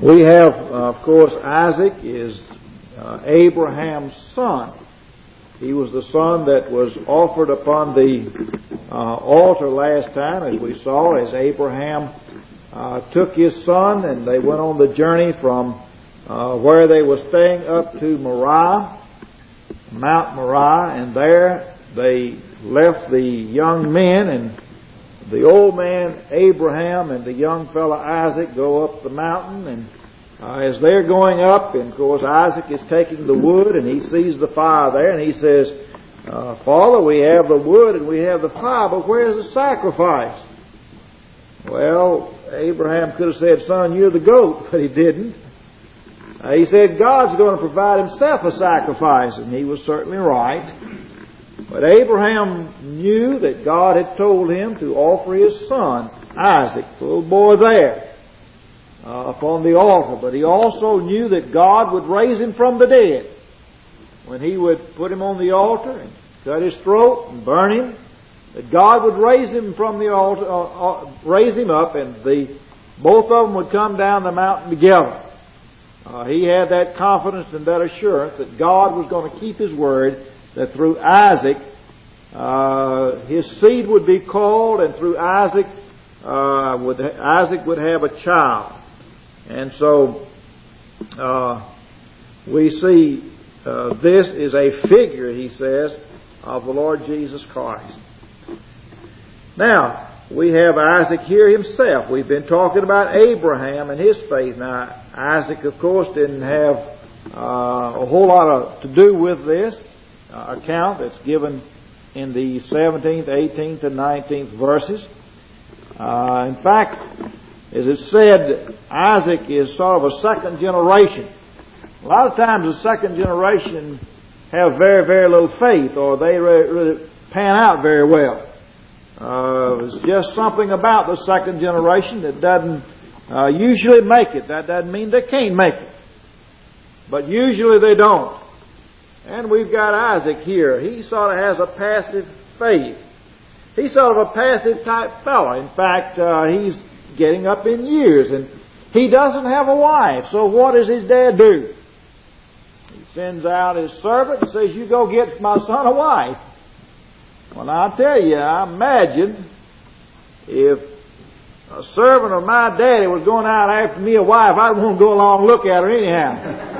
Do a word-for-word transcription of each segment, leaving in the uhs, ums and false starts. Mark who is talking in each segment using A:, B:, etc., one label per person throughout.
A: We have, uh, of course, Isaac is uh, Abraham's son. He was the son that was offered upon the uh, altar last time, as we saw, as Abraham uh, took his son and they went on the journey from uh, where they were staying up to Moriah, Mount Moriah, and there they left the young men, and the old man Abraham and the young fellow Isaac go up the mountain, and uh, as they're going up, and of course Isaac is taking the wood, and he sees the fire there, and he says, uh, Father, we have the wood and we have the fire, but where's the sacrifice? Well, Abraham could have said, Son, you're the goat, but he didn't. Uh, he said, God's going to provide himself a sacrifice, and he was certainly right. But Abraham knew that God had told him to offer his son, Isaac, the little boy there, uh, upon the altar. But he also knew that God would raise him from the dead. When he would put him on the altar and cut his throat and burn him, that God would raise him from the altar, uh, uh, raise him up, and the both of them would come down the mountain together. Uh, he had that confidence and that assurance that God was going to keep his word, that through Isaac, uh, his seed would be called, and through Isaac, uh, would, Isaac would have a child. And so, uh, we see, uh, this is a figure, he says, of the Lord Jesus Christ. Now, we have Isaac here himself. We've been talking about Abraham and his faith. Now, Isaac, of course, didn't have, uh, a whole lot of, to do with this Uh, account that's given in the seventeenth, eighteenth, and nineteenth verses. Uh, in fact, as it said, Isaac is sort of a second generation. A lot of times the second generation have very, very little faith, or they really, really pan out very well. Uh, it's just something about the second generation that doesn't uh, usually make it. That doesn't mean they can't make it, but usually they don't. And we've got Isaac here. He sort of has a passive faith. He's sort of a passive type fellow. In fact, uh, he's getting up in years, and he doesn't have a wife. So what does his dad do? He sends out his servant and says, you go get my son a wife. Well, now, I'll tell you, I imagine if a servant of my daddy was going out after me a wife, I'd want to go along and look at her anyhow.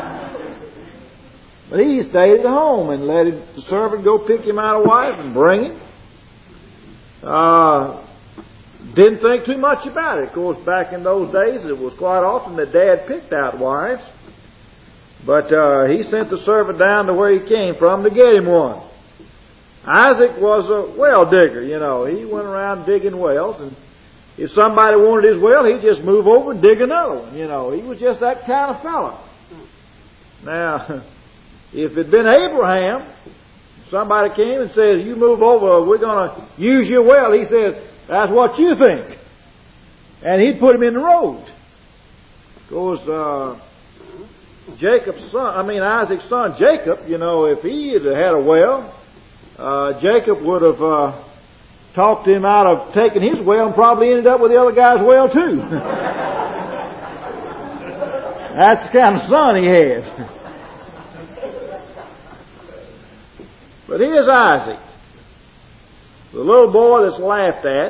A: But he stayed at home and let him, the servant go pick him out a wife and bring him. Uh, didn't think too much about it. Of course, back in those days, it was quite often that Dad picked out wives. But uh, he sent the servant down to where he came from to get him one. Isaac was a well digger, you know. He went around digging wells, and if somebody wanted his well, he'd just move over and dig another one, you know. He was just that kind of fellow. Now, if it had been Abraham, somebody came and says, you move over, we're going to use your well. He says, that's what you think. And he'd put him in the road. Of course, uh, Jacob's son, I mean Isaac's son, Jacob, you know, if he had had a well, uh, Jacob would have uh, talked him out of taking his well and probably ended up with the other guy's well too. That's the kind of son he had. But here's Isaac, the little boy that's laughed at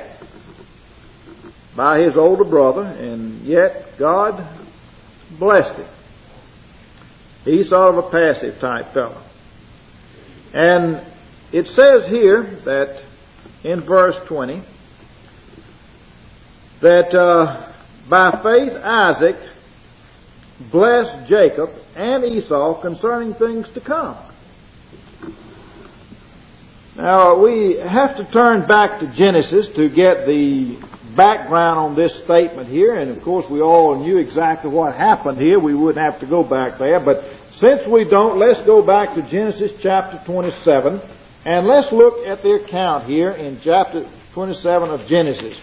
A: by his older brother, and yet God blessed him. He's sort of a passive type fellow. And it says here that in verse twenty that uh, by faith Isaac blessed Jacob and Esau concerning things to come. Now, we have to turn back to Genesis to get the background on this statement here, and of course we all knew exactly what happened here. We wouldn't have to go back there, but since we don't, let's go back to Genesis chapter twenty-seven, and let's look at the account here in chapter twenty-seven of Genesis.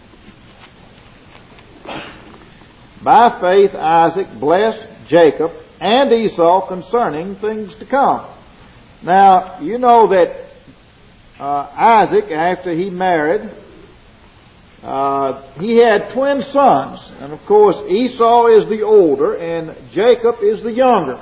A: By faith Isaac blessed Jacob and Esau concerning things to come. Now, you know that Uh, Isaac, after he married uh, he had twin sons. And of course, Esau is the older and Jacob is the younger.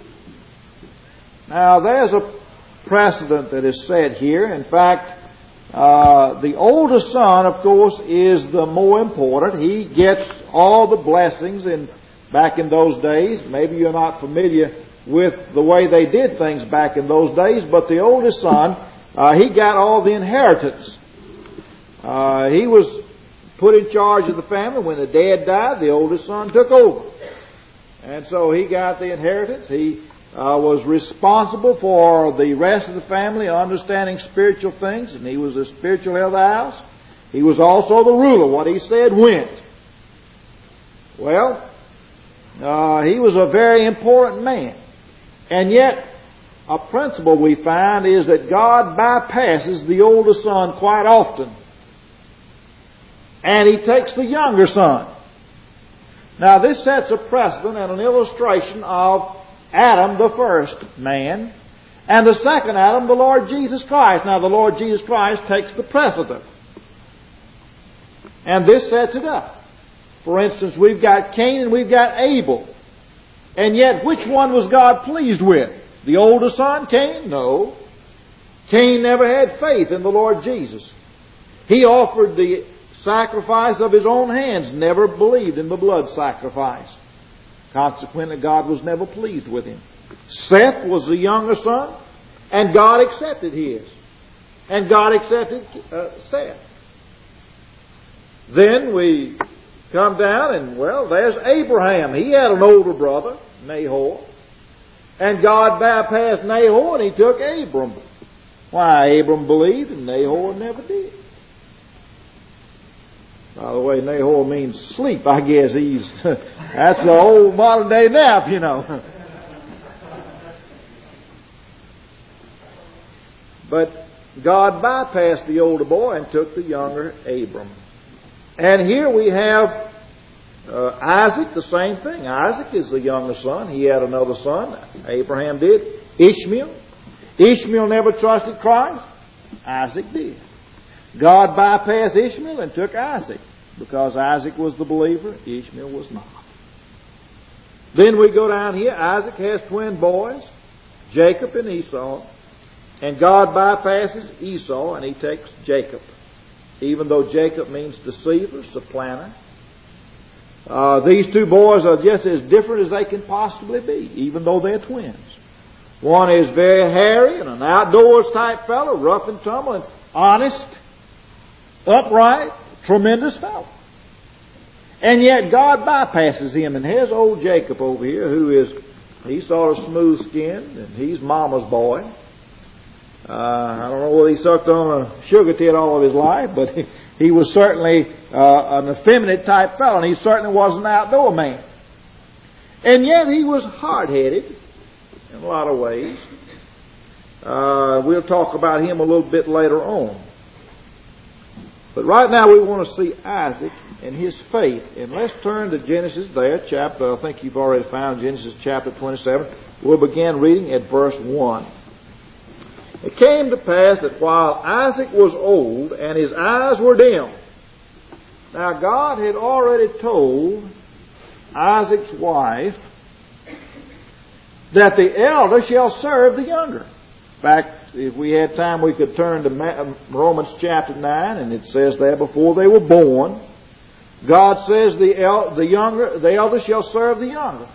A: Now, there's a precedent that is set here. In fact, uh, the older son, of course, is the more important. He gets all the blessings. And back in those days, maybe you're not familiar with the way they did things back in those days, but the oldest son, uh, he got all the inheritance. Uh, he was put in charge of the family. When the dad died, the oldest son took over. And so he got the inheritance. He uh, was responsible for the rest of the family, understanding spiritual things, and he was the spiritual head of the house. He was also the ruler. What he said went. Well, uh, he was a very important man. And yet, a principle we find is that God bypasses the older son quite often. And He takes the younger son. Now, this sets a precedent and an illustration of Adam, the first man, and the second Adam, the Lord Jesus Christ. Now, the Lord Jesus Christ takes the precedent. And this sets it up. For instance, we've got Cain and we've got Abel. And yet, which one was God pleased with? The older son, Cain? No. Cain never had faith in the Lord Jesus. He offered the sacrifice of his own hands, never believed in the blood sacrifice. Consequently, God was never pleased with him. Seth was the younger son, and God accepted his. And God accepted uh, Seth. Then we come down and, well, there's Abraham. He had an older brother, Nahor. And God bypassed Nahor and He took Abram. Why? Abram believed and Nahor never did. By the way, Nahor means sleep. I guess he's, that's the old modern day nap, you know. But God bypassed the older boy and took the younger Abram. And here we have uh, Isaac, the same thing. Isaac is the younger son. He had another son. Abraham did. Ishmael. Ishmael never trusted Christ. Isaac did. God bypassed Ishmael and took Isaac because Isaac was the believer. Ishmael was not. Then we go down here. Isaac has twin boys, Jacob and Esau. And God bypasses Esau and He takes Jacob. Even though Jacob means deceiver, supplanter. Uh, these two boys are just as different as they can possibly be, even though they're twins. One is very hairy and an outdoors type fellow, rough and tumble and honest, upright, tremendous fellow. And yet God bypasses him and has old Jacob over here, who is, he's sort of smooth skinned and he's mama's boy. Uh, I don't know whether he sucked on a sugar tit all of his life, but he, he was certainly uh, an effeminate type fellow, and he certainly was an outdoor man. And yet he was hard-headed in a lot of ways. Uh, we'll talk about him a little bit later on. But right now we want to see Isaac and his faith. And let's turn to Genesis there, chapter, I think you've already found Genesis chapter twenty-seven. We'll begin reading at verse one. It came to pass that while Isaac was old and his eyes were dim. Now God had already told Isaac's wife that the elder shall serve the younger. In fact, if we had time, we could turn to Romans chapter nine, and it says there, before they were born, God says the el- the younger, the elder shall serve the younger.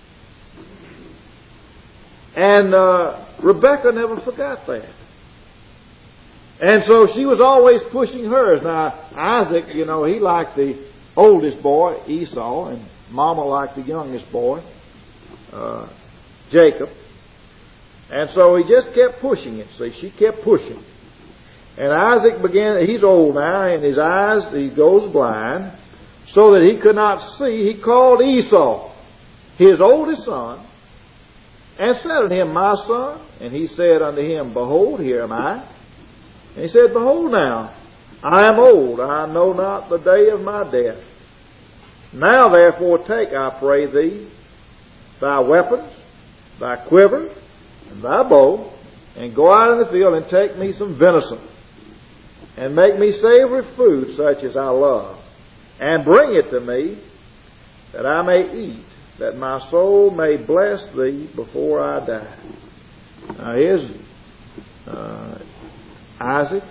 A: And uh, Rebekah never forgot that. And so she was always pushing hers. Now, Isaac, you know, he liked the oldest boy, Esau, and Mama liked the youngest boy, uh, Jacob. And so he just kept pushing it. See, she kept pushing. And Isaac began, he's old now, and his eyes, he goes blind, so that he could not see. He called Esau, his oldest son, and said unto him, My son. And he said unto him, Behold, here am I. And he said, Behold now, I am old, I know not the day of my death. Now therefore take, I pray thee, thy weapons, thy quiver, and thy bow, and go out in the field and take me some venison. and make me savory food such as I love, and bring it to me, that I may eat, that my soul may bless thee before I die. Now here's uh, Isaac.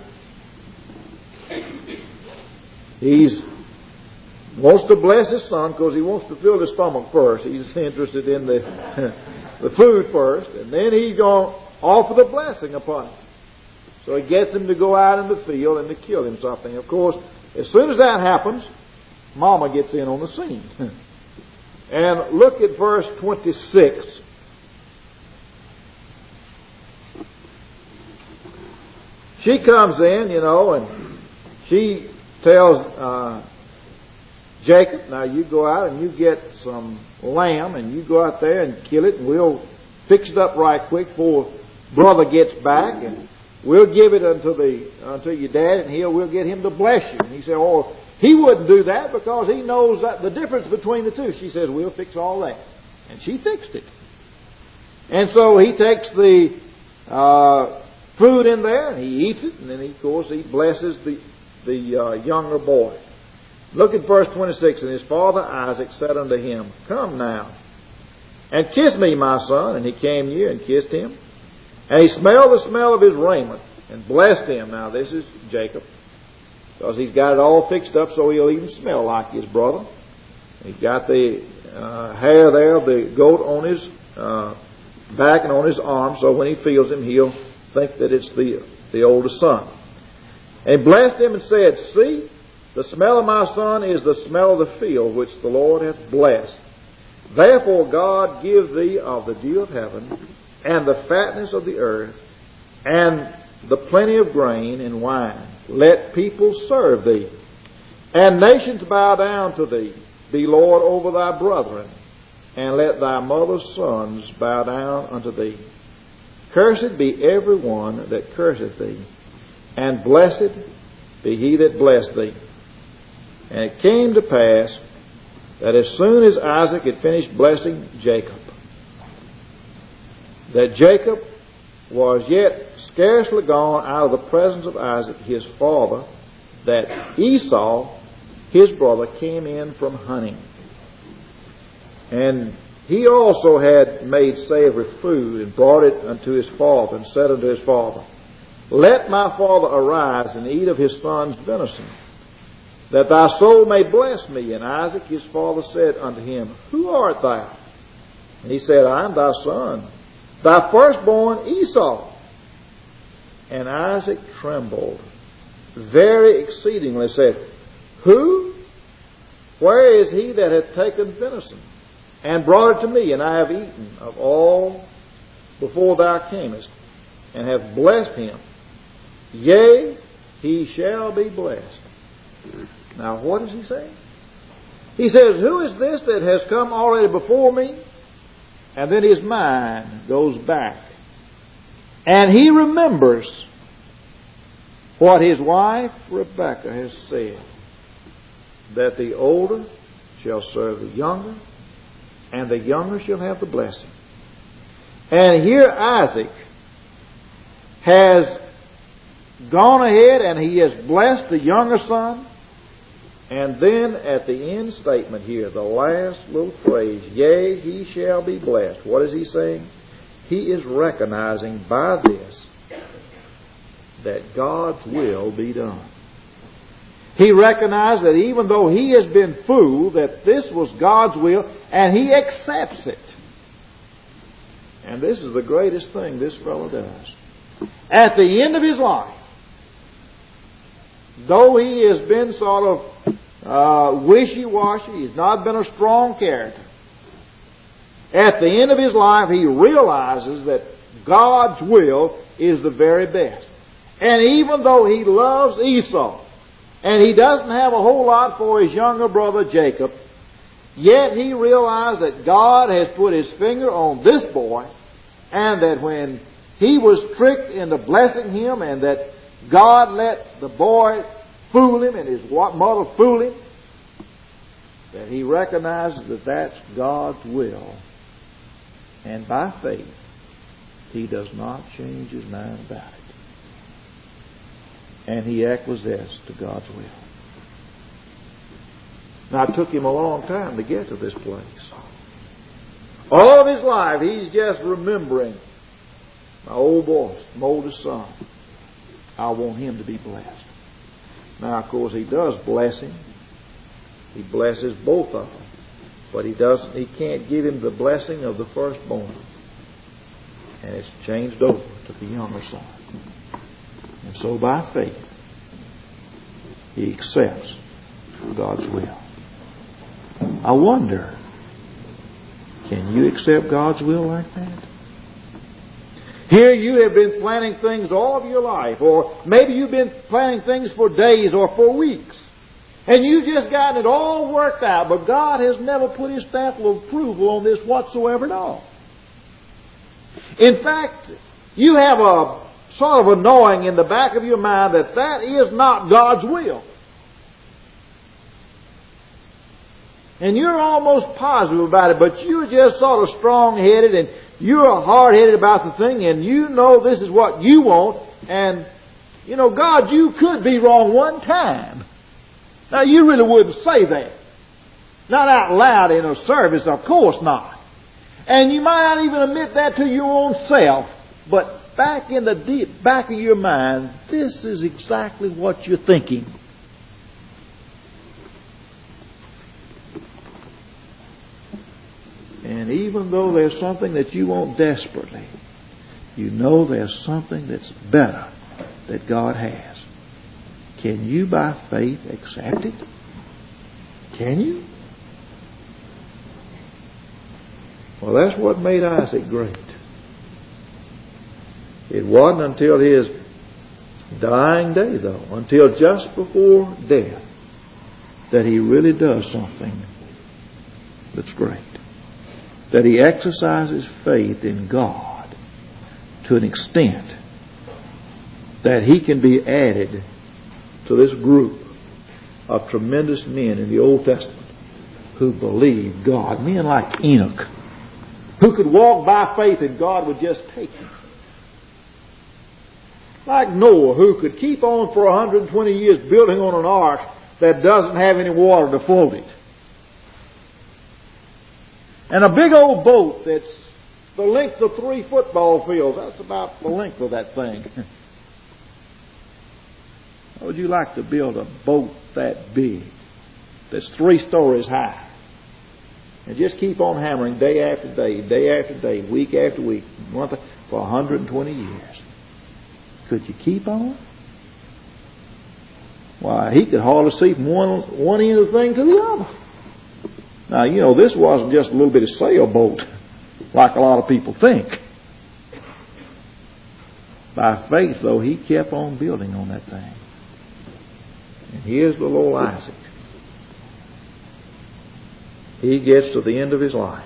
A: He's wants to bless his son because he wants to fill his stomach first. He's interested in the the food first, and then he's going to offer the blessing upon him. So he gets him to go out in the field and to kill him something. Of course, as soon as that happens, Mama gets in on the scene. And look at verse twenty-six. She comes in, you know, and she tells uh, Jacob, now you go out and you get some lamb and you go out there and kill it, and we'll fix it up right quick before brother gets back, and we'll give it unto the unto your dad, and he'll we'll get him to bless you. And he said, oh, he wouldn't do that because he knows that the difference between the two. She says, we'll fix all that. And she fixed it. And so he takes the uh, food in there and he eats it, and then he, of course he blesses the, the uh, younger boy. Look at verse twenty-six. And his father Isaac said unto him, come now, and kiss me, my son. And he came near and kissed him. And he smelled the smell of his raiment and blessed him. Now this is Jacob, because he's got it all fixed up so he'll even smell like his brother. He's got the uh, hair there of the goat on his uh, back and on his arm, so when he feels him, he'll think that it's the, the oldest son. And he blessed him and said, see, the smell of my son is the smell of the field which the Lord hath blessed. Therefore God give thee of the dew of heaven, and the fatness of the earth, and the plenty of grain and wine. Let people serve thee, and nations bow down to thee. Be Lord over thy brethren, and let thy mother's sons bow down unto thee. Cursed be every one that curseth thee, and blessed be he that blessed thee. And it came to pass that as soon as Isaac had finished blessing Jacob, that Jacob was yet scarcely gone out of the presence of Isaac his father, that Esau his brother came in from hunting. And he also had made savory food and brought it unto his father, and said unto his father, let my father arise and eat of his son's venison, that thy soul may bless me. And Isaac his father said unto him, who art thou? And he said, I am thy son, thy firstborn Esau. And Isaac trembled very exceedingly, said, who? Where is he that hath taken venison, and brought it to me? And I have eaten of all before thou camest, and have blessed him. Yea, he shall be blessed. Now what is he saying? He says, who is this that has come already before me? And then his mind goes back, and he remembers what his wife Rebekah has said, that the older shall serve the younger, and the younger shall have the blessing. And here Isaac has gone ahead and he has blessed the younger son. And then at the end statement here, the last little phrase, yea, he shall be blessed. What is he saying? He is recognizing by this that God's will be done. He recognized that even though he has been fooled, that this was God's will, and he accepts it. And this is the greatest thing this fellow does. At the end of his life, though he has been sort of uh, wishy-washy, he's not been a strong character, at the end of his life he realizes that God's will is the very best. And even though he loves Esau, and he doesn't have a whole lot for his younger brother Jacob, yet he realized that God has put his finger on this boy, and that when he was tricked into blessing him, and that God let the boy fool him and his mother fool him, that he recognizes that that's God's will. And by faith, he does not change his mind about it. and he acquiesced to God's will. Now, it took him a long time to get to this place. All of his life, he's just remembering, my old boy, my oldest son, I want him to be blessed. Now, of course, he does bless him. He blesses both of them. But he doesn't, he can't give him the blessing of the firstborn. And it's changed over to the younger son. And so by faith, he accepts God's will. I wonder, can you accept God's will like that? Here you have been planning things all of your life, or maybe you've been planning things for days or for weeks. And you've just gotten it all worked out, but God has never put His stamp of approval on this whatsoever at all. In fact, you have a sort of a knowing in the back of your mind that that is not God's will. And you're almost positive about it, but you're just sort of strong-headed and you're hard-headed about the thing, and you know this is what you want, and, you know, God, you could be wrong one time. Now, you really wouldn't say that. Not out loud in a service, of course not. And you might not even admit that to your own self. But back in the deep back of your mind, this is exactly what you're thinking. And even though there's something that you want desperately, you know there's something that's better that God has. Can you by faith accept it? Can you? Well, that's what made Isaac great. It wasn't until his dying day, though, until just before death, that he really does something that's great. That he exercises faith in God to an extent that he can be added to this group of tremendous men in the Old Testament who believed God. Men like Enoch, who could walk by faith and God would just take him. Like Noah, who could keep on for one hundred twenty years building on an ark that doesn't have any water to float it. And a big old boat that's the length of three football fields. That's about the length of that thing. How would you like to build a boat that big, that's three stories high, and just keep on hammering day after day, day after day, week after week, month for one hundred twenty years? Could you keep on? Why, he could hardly see from one, one end of the thing to the other. Now, you know, this wasn't just a little bit of sailboat like a lot of people think. By faith, though, he kept on building on that thing. And here's little old Isaac. He gets to the end of his life.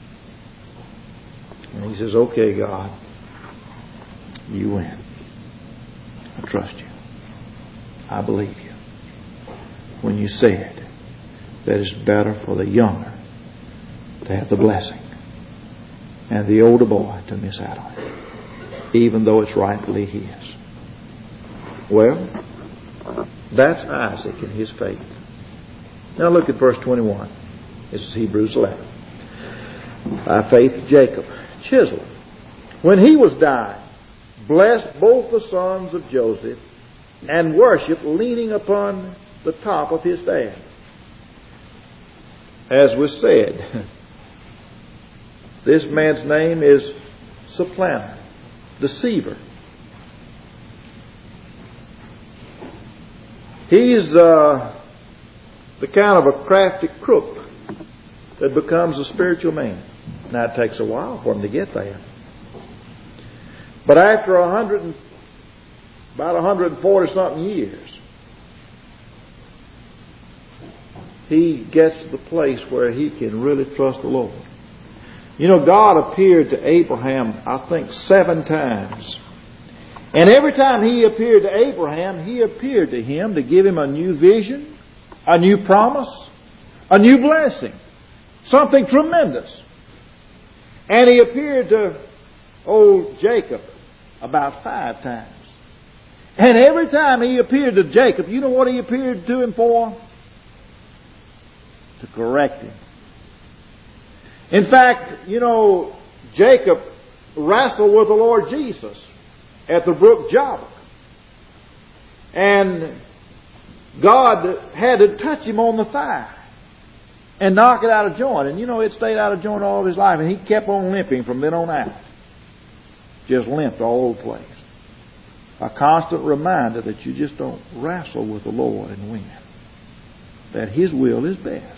A: And he says, okay, God, you win. I trust you. I believe you. When you said that it's better for the younger to have the blessing and the older boy to miss out on it, even though it's rightfully his. Well, that's Isaac and his faith. Now look at verse twenty-one. This is Hebrews eleven. By faith Jacob, chiseled, when he was dying, blessed both the sons of Joseph and worshiped leaning upon the top of his staff. As was said, this man's name is supplanter, deceiver. He's uh, the kind of a crafty crook that becomes a spiritual man. Now, it takes a while for him to get there. But after a hundred, and, about one hundred forty something years, he gets to the place where he can really trust the Lord. You know, God appeared to Abraham, I think, seven times. And every time he appeared to Abraham, he appeared to him to give him a new vision, a new promise, a new blessing, something tremendous. And he appeared to old Jacob about five times. And every time he appeared to Jacob, you know what he appeared to him for? To correct him. In fact, you know, Jacob wrestled with the Lord Jesus at the brook Jabbok. And God had to touch him on the thigh and knock it out of joint. And you know, it stayed out of joint all of his life. And he kept on limping from then on out. Just limped all over the place. A constant reminder that you just don't wrestle with the Lord and win. That His will is best.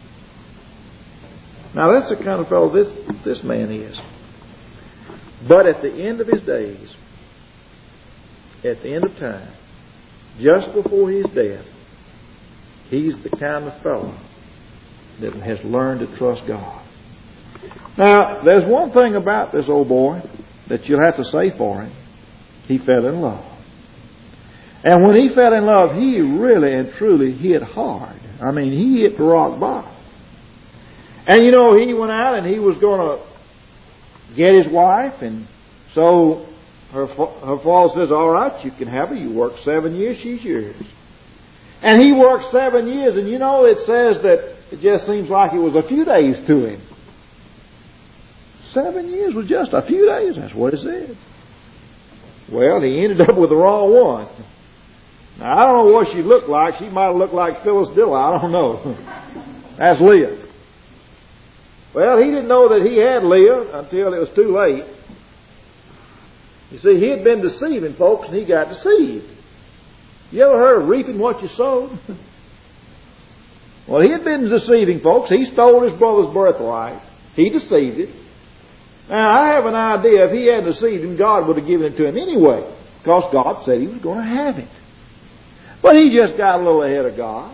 A: Now that's the kind of fellow this, this man is. But at the end of his days, at the end of time, just before his death, he's the kind of fellow that has learned to trust God. Now, there's one thing about this old boy that you'll have to say for him. He fell in love. And when he fell in love, he really and truly hit hard. I mean, he hit the rock bottom. And you know, he went out and he was going to get his wife, and so her her father says, all right, you can have her. You work seven years, she's yours. And he worked seven years, and you know, it says that it just seems like it was a few days to him. Seven years was just a few days, that's what it said. Well, he ended up with the wrong one. Now, I don't know what she looked like. She might have looked like Phyllis Diller. I don't know. That's Leah. Well, he didn't know that he had Leah until it was too late. You see, he had been deceiving folks, and he got deceived. You ever heard of reaping what you sowed? Well, he had been deceiving folks. He stole his brother's birthright. He deceived it. Now, I have an idea if he hadn't deceived him, God would have given it to him anyway, because God said he was going to have it. But he just got a little ahead of God.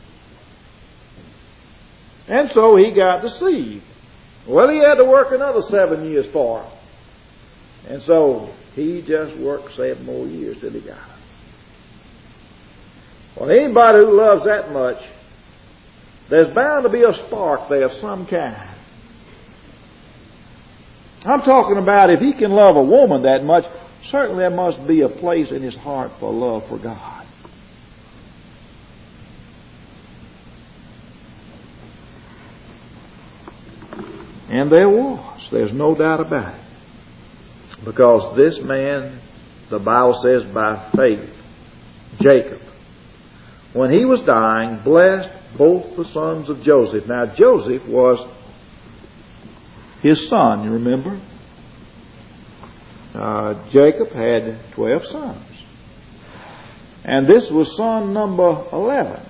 A: And so he got deceived. Well, he had to work another seven years for him. And so he just worked seven more years till he got it. Well, anybody who loves that much, there's bound to be a spark there of some kind. I'm talking about if he can love a woman that much, certainly there must be a place in his heart for love for God. And there was. There's no doubt about it. Because this man, the Bible says by faith, Jacob, when he was dying, blessed both the sons of Joseph. Now, Joseph was his son, you remember? Uh, Jacob had twelve sons. And this was son number eleven.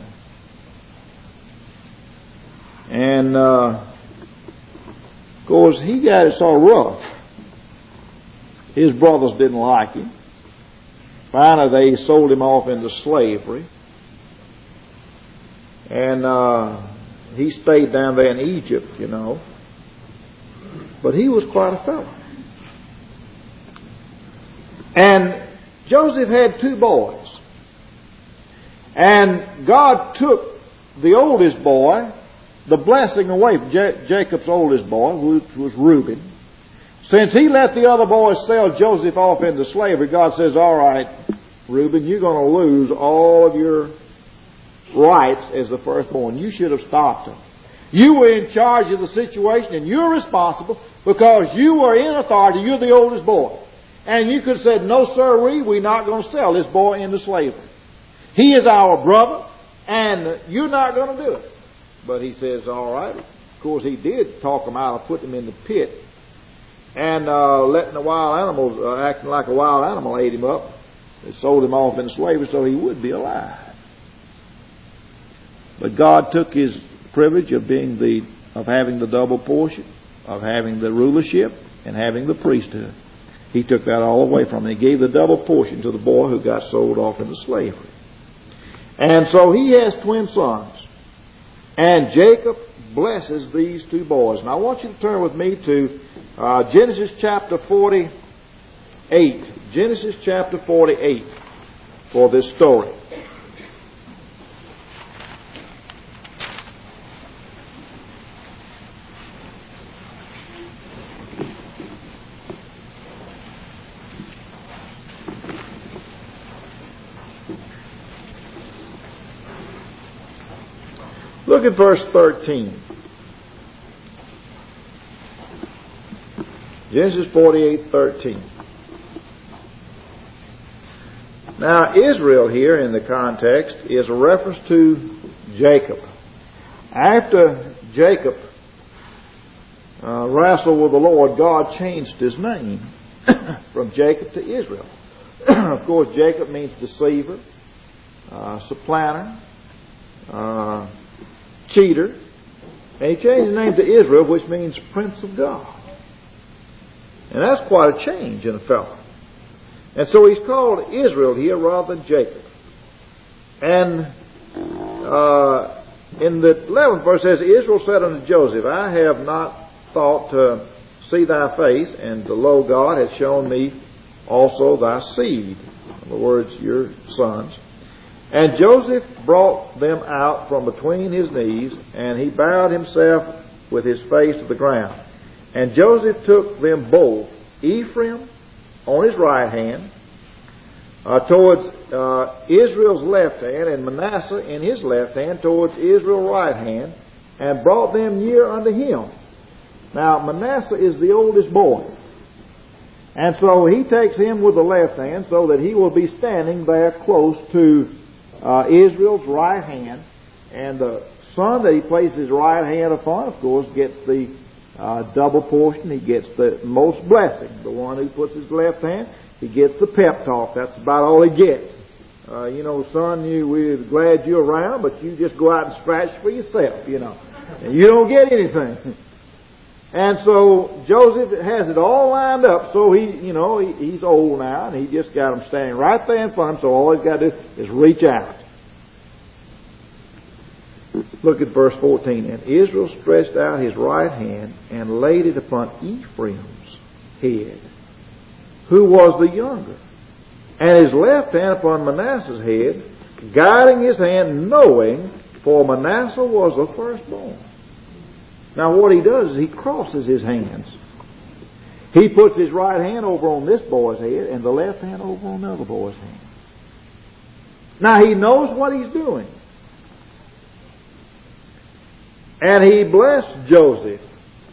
A: And, uh, of course, he got it so rough. His brothers didn't like him. Finally, they sold him off into slavery. And uh, he stayed down there in Egypt, you know. But he was quite a fellow. And Joseph had two boys. And God took the oldest boy, the blessing away from J- Jacob's oldest boy, which was Reuben. Since he let the other boys sell Joseph off into slavery, God says, all right, Reuben, you're going to lose all of your rights as the firstborn. You should have stopped him. You were in charge of the situation, and you're responsible because you were in authority. You're the oldest boy. And you could have said, no, sirree, we're not going to sell this boy into slavery. He is our brother, and you're not going to do it. But he says, all right. Of course, he did talk him out of putting him in the pit and uh, letting the wild animals, uh, acting like a wild animal, ate him up. They sold him off into slavery so he would be alive. But God took his privilege of being the, of having the double portion, of having the rulership, and having the priesthood. He took that all away from him. He gave the double portion to the boy who got sold off into slavery. And so he has twin sons. And Jacob blesses these two boys. Now I want you to turn with me to uh, Genesis chapter forty-eight. Genesis chapter forty-eight for this story. Look at verse thirteen. Genesis forty-eight thirteen. Now, Israel here in the context is a reference to Jacob. After Jacob uh, wrestled with the Lord, God changed his name from Jacob to Israel. Of course, Jacob means deceiver, uh, supplanter, uh, cheater. And he changed his name to Israel, which means Prince of God. And that's quite a change in a fellow. And so he's called Israel here rather than Jacob. And uh, in the eleventh verse it says, Israel said unto Joseph, I have not thought to see thy face, and the Lord God hath shown me also thy seed. In other words, your sons. And Joseph brought them out from between his knees, and he bowed himself with his face to the ground. And Joseph took them both, Ephraim on his right hand, uh, towards uh, Israel's left hand, and Manasseh in his left hand towards Israel's right hand, and brought them near unto him. Now, Manasseh is the oldest boy. And so he takes him with the left hand so that he will be standing there close to uh, Israel's right hand. And the son that he places his right hand upon, of course, gets the uh, double portion. He gets the most blessing. The one who puts his left hand, he gets the pep talk. That's about all he gets. Uh, you know, son, you, we're glad you're around, but you just go out and scratch for yourself, you know. And you don't get anything. And so Joseph has it all lined up. So he, you know, he, he's old now, and he just got them standing right there in front of him. So all he's got to do is reach out. Look at verse fourteen. And Israel stretched out his right hand and laid it upon Ephraim's head, who was the younger, and his left hand upon Manasseh's head, guiding his hand, knowing, for Manasseh was the firstborn. Now what he does is he crosses his hands. He puts his right hand over on this boy's head and the left hand over on the other boy's hand. Now he knows what he's doing. And he blessed Joseph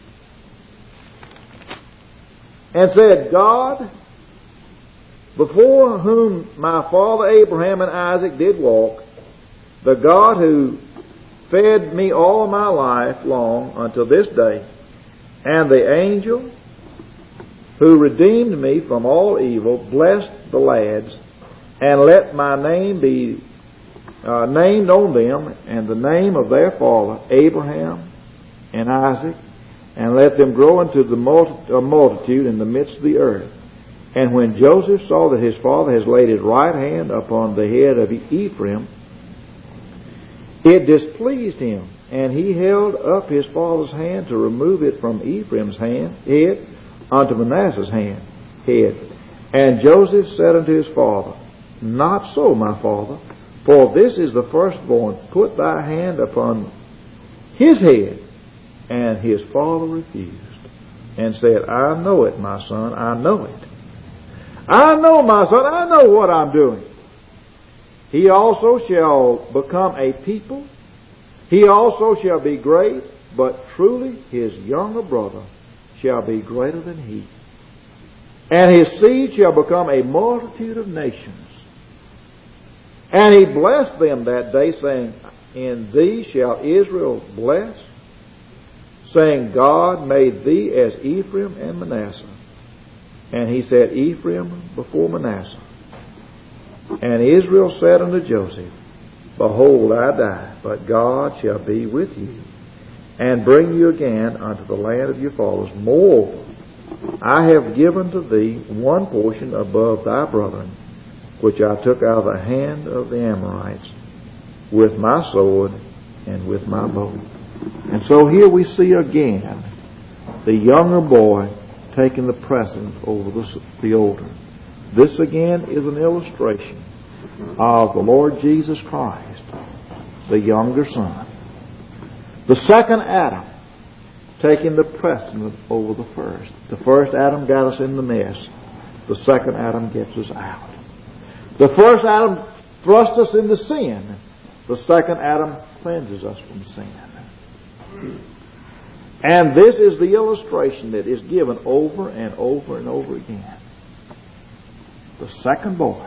A: and said, God, before whom my father Abraham and Isaac did walk, the God who fed me all my life long until this day, and the angel who redeemed me from all evil, blessed the lads, and let my name be uh, named on them, and the name of their father Abraham and Isaac, and let them grow into the multi- uh, multitude in the midst of the earth. And when Joseph saw that his father has laid his right hand upon the head of Ephraim, it displeased him, and he held up his father's hand to remove it from Ephraim's hand, head unto Manasseh's hand, head. And Joseph said unto his father, Not so, my father, for this is the firstborn. Put thy hand upon his head. And his father refused, and said, I know it, my son, I know it. I know, my son, I know what I'm doing. He also shall become a people. He also shall be great, but truly his younger brother shall be greater than he. And his seed shall become a multitude of nations. And he blessed them that day, saying, In thee shall Israel bless, saying, God made thee as Ephraim and Manasseh. And he said, Ephraim before Manasseh. And Israel said unto Joseph, Behold, I die, but God shall be with you, and bring you again unto the land of your fathers. Moreover, I have given to thee one portion above thy brethren, which I took out of the hand of the Amorites, with my sword and with my bow. And so here we see again the younger boy taking the precedent over the, the older. This again is an illustration of the Lord Jesus Christ, the younger son. The second Adam taking the precedent over the first. The first Adam got us in the mess. The second Adam gets us out. The first Adam thrust us into sin. The second Adam cleanses us from sin. And this is the illustration that is given over and over and over again. The second boy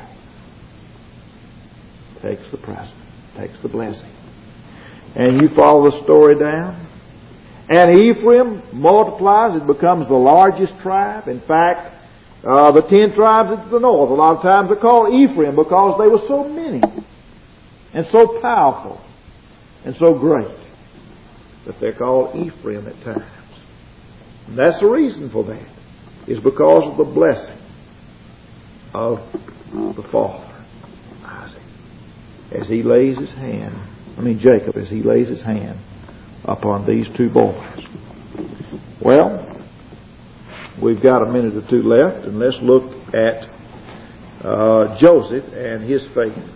A: takes the present, takes the blessing. And you follow the story down. And Ephraim multiplies. It becomes the largest tribe. In fact, uh, the ten tribes at the north, a lot of times are called Ephraim because they were so many and so powerful and so great that they're called Ephraim at times. And that's the reason for that, is because of the blessing of the father, Isaac, as he lays his hand, I mean Jacob, as he lays his hand upon these two boys. Well, we've got a minute or two left, and let's look at uh, Joseph and his faith.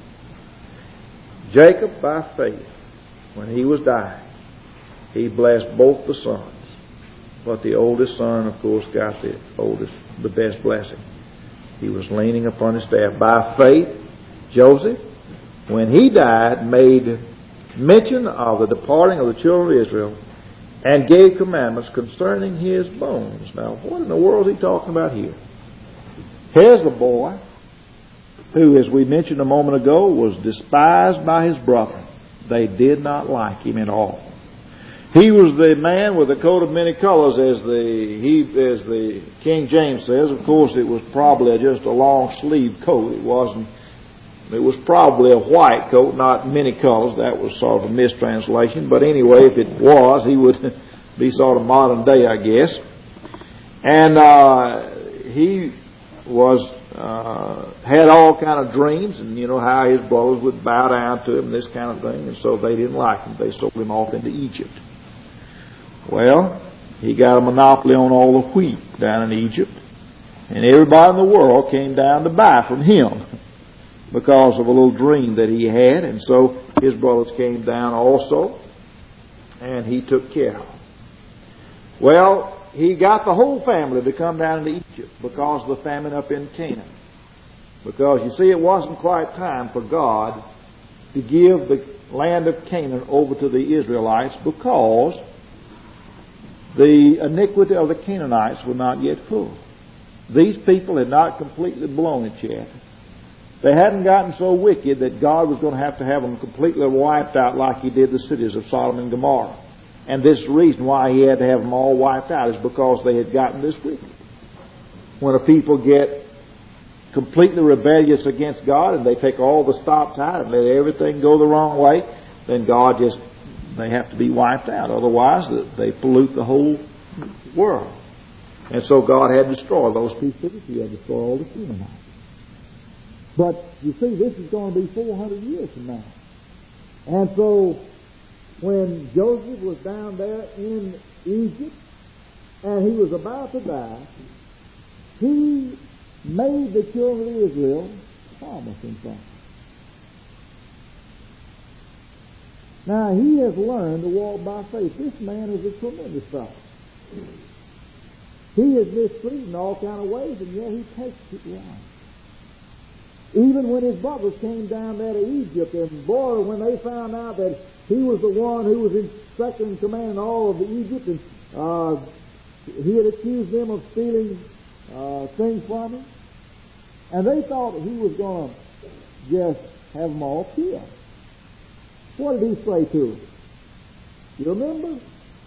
A: Jacob, by faith, when he was dying, he blessed both the sons. But the oldest son, of course, got the oldest, the best blessing. He was leaning upon his staff. By faith, Joseph, when he died, made mention of the departing of the children of Israel and gave commandments concerning his bones. Now, what in the world is he talking about here? Here's the boy who, as we mentioned a moment ago, was despised by his brother. They did not like him at all. He was the man with a coat of many colors, as the he as the King James says. Of course, it was probably just a long sleeve coat. It wasn't. It was probably a white coat, not many colors. That was sort of a mistranslation. But anyway, if it was, he would be sort of modern day, I guess. And uh, he was uh, had all kind of dreams, and you know how his brothers would bow down to him, and this kind of thing. And so they didn't like him. They sold him off into Egypt. Well, he got a monopoly on all the wheat down in Egypt, and everybody in the world came down to buy from him because of a little dream that he had. And so his brothers came down also, and he took care of them. Well, he got the whole family to come down into Egypt because of the famine up in Canaan. Because, you see, it wasn't quite time for God to give the land of Canaan over to the Israelites because the iniquity of the Canaanites was not yet full. These people had not completely blown it yet. They hadn't gotten so wicked that God was going to have to have them completely wiped out like he did the cities of Sodom and Gomorrah. And this is the reason why he had to have them all wiped out, is because they had gotten this wicked. When a people get completely rebellious against God and they take all the stops out and let everything go the wrong way, then God just, they have to be wiped out. Otherwise, they pollute the whole world. And so God had to destroy those two cities. He had to destroy all the Canaanites. But you see, this is going to be four hundred years from now. And so when Joseph was down there in Egypt and he was about to die, he made the children of Israel promise him something. Now, he has learned to walk by faith. This man is a tremendous fellow. He is mistreated in all kind of ways, and yet he takes it right. Even when his brothers came down there to Egypt, and boy, when they found out that he was the one who was in second in command in all of the Egypt, and uh, he had accused them of stealing uh, things from him, and they thought that he was going to just have them all killed. What did he say to them? You remember?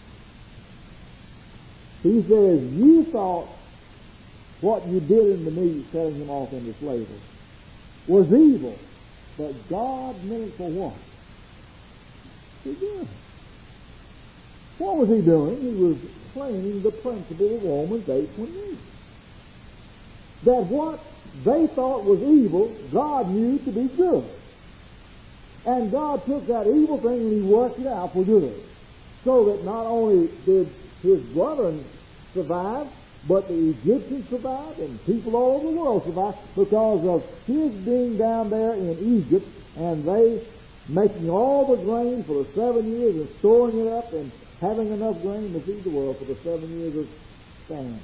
A: He says, you thought what you did unto me, selling him off into slavery, was evil, but God meant it for what? He did. What was he doing? He was claiming the principle of Romans eight twenty-eight. That what they thought was evil, God knew to be good. And God took that evil thing and he worked it out for good. So that not only did his brethren survive, but the Egyptians survived and people all over the world survived because of his being down there in Egypt and they making all the grain for the seven years and storing it up and having enough grain to feed the world for the seven years of famine.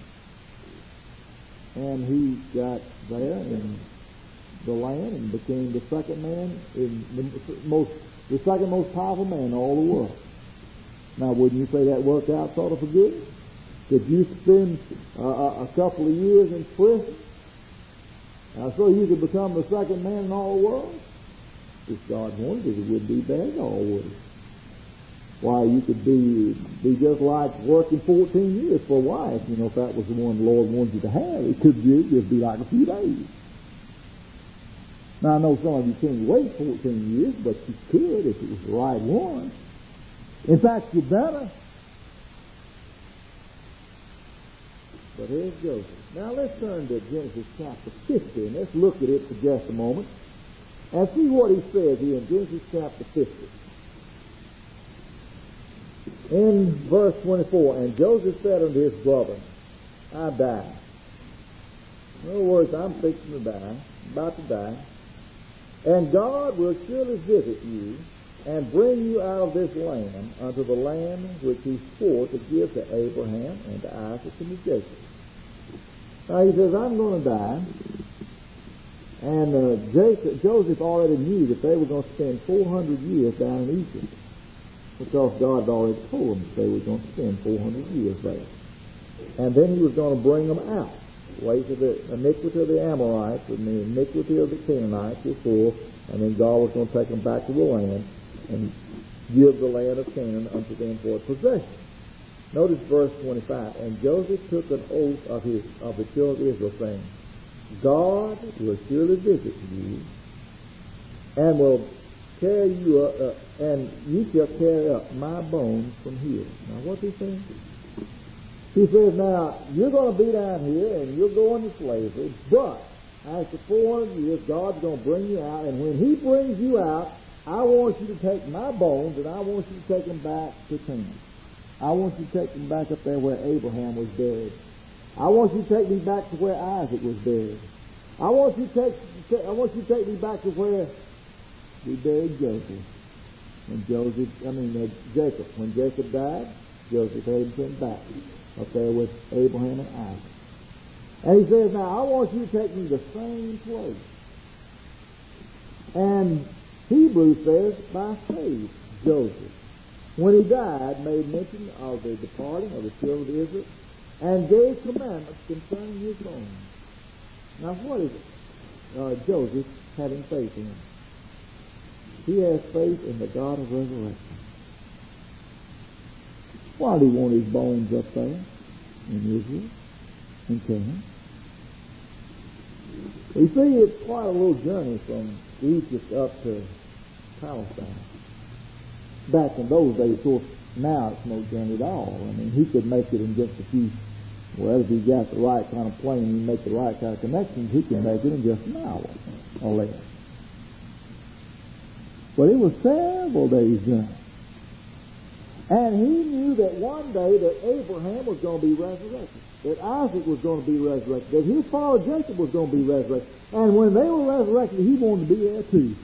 A: And he got there in the land and became the second man in the most
B: the second most powerful man in all the world. Now, wouldn't you say that worked out sort of for good? Did you spend uh, a couple of years in prison uh, so you could become the second man in all the world? If God wanted it, it wouldn't be bad at all, would it? Why, you could be be just like working fourteen years for a wife, you know, if that was the one the Lord wanted you to have. It could be, just be like a few days. Now, I know some of you can't wait fourteen years, but you could if it was the right one. In fact, you better. But here's Joseph. Now, let's turn to Genesis chapter fifty, and let's look at it for just a moment and see what he says here in Genesis chapter fifty. In verse twenty-four, and Joseph said unto his brethren, I die. In other words, I'm fixing to die, about to die. And God will surely visit you and bring you out of this land unto the land which he swore to give to Abraham and to Isaac and to Jacob. Now he says, I'm going to die. And uh, Jacob, Joseph already knew that they were going to spend four hundred years down in Egypt, because God had already told them that they were going to spend four hundred years there. And then he was going to bring them out, ways of the iniquity of the Amorites and the iniquity of the Canaanites before, and then God was going to take them back to the land and give the land of Canaan unto them for a possession. Notice verse twenty-five. And Joseph took an oath of his of the children of Israel, saying, God will surely visit you, and will carry you up, uh, and you shall carry up my bones from here. Now, what's he saying? He says, now, you're going to be down here, and you'll go into slavery, but after four hundred years, God's going to bring you out, and when he brings you out, I want you to take my bones, and I want you to take them back to Canaan. I want you to take them back up there where Abraham was buried. I want you to take me back to where Isaac was buried. I want you to take, I want you to take me back to where we buried Joseph. And Joseph, I mean uh, Jacob. When Jacob died, Joseph had him sent back up there with Abraham and Isaac. And he says, now I want you to take me to the same place. And Hebrews says, by faith, Joseph, when he died, made mention of the departing of the children of Israel, and gave commandments concerning his bones. Now, what is it? Uh, Joseph having faith in him. He has faith in the God of resurrection. Why do he want his bones up there in Israel, in Canaan? You see, it's quite a little journey from Egypt up to Palestine. Back in those days, of course, now it's no journey at all. I mean, he could make it in just a few, well, if he got the right kind of plane and make the right kind of connections, he could make it in just an hour or less. But it was several days' journey. And he knew that one day that Abraham was going to be resurrected, that Isaac was going to be resurrected, that his father Jacob was going to be resurrected. And when they were resurrected, he wanted to be there too.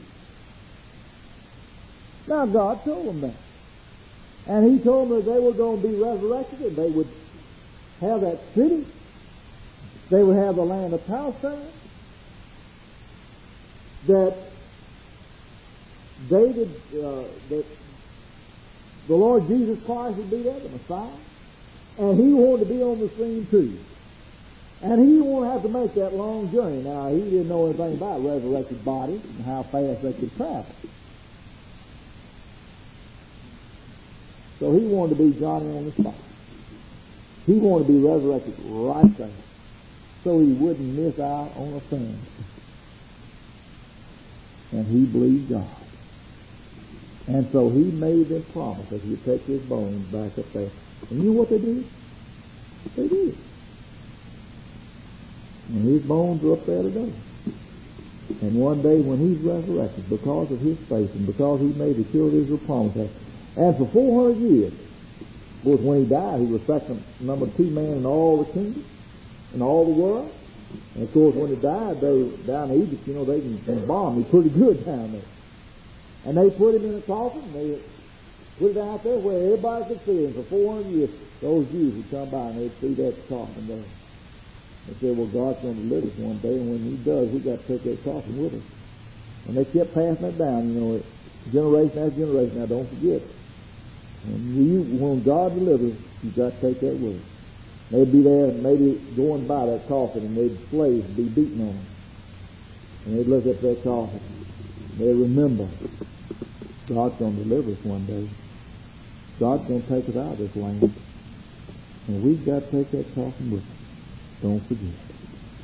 B: Now God told them that. And he told them that they were going to be resurrected, and they would have that city. They would have the land of Palestine. That David, uh, that the Lord Jesus Christ would be there, the Messiah. And he wanted to be on the scene too. And he didn't want to have to make that long journey. Now, he didn't know anything about resurrected bodies and how fast they could travel. So he wanted to be Johnny on the spot. He wanted to be resurrected right there, so he wouldn't miss out on a thing. And he believed God. And so he made them promise that he'd take his bones back up there. And you know what they did? They did. And his bones are up there today. And one day when he's resurrected, because of his faith and because he made the children of Israel promise that, and for four hundred years, of course, when he died, he was second number two man in all the kingdom, in all the world. And of course, when he died, they down in Egypt, you know, they can bomb him pretty good down there. And they put him in a coffin, and they put it out there where everybody could see him. For four hundred years, those Jews would come by and they'd see that coffin there. They said, well, God's going to deliver us one day, and when he does, we got to take that coffin with us. And they kept passing it down, you know. generation after generation. Now, don't forget, when, you, when God delivers, you've got to take that with us. They'd be there, maybe going by that coffin, and they'd slaves be beating on them. And they'd look at that coffin. They'd remember, God's going to deliver us one day. God's going to take us out of this land. And we've got to take that coffin with us. Don't forget.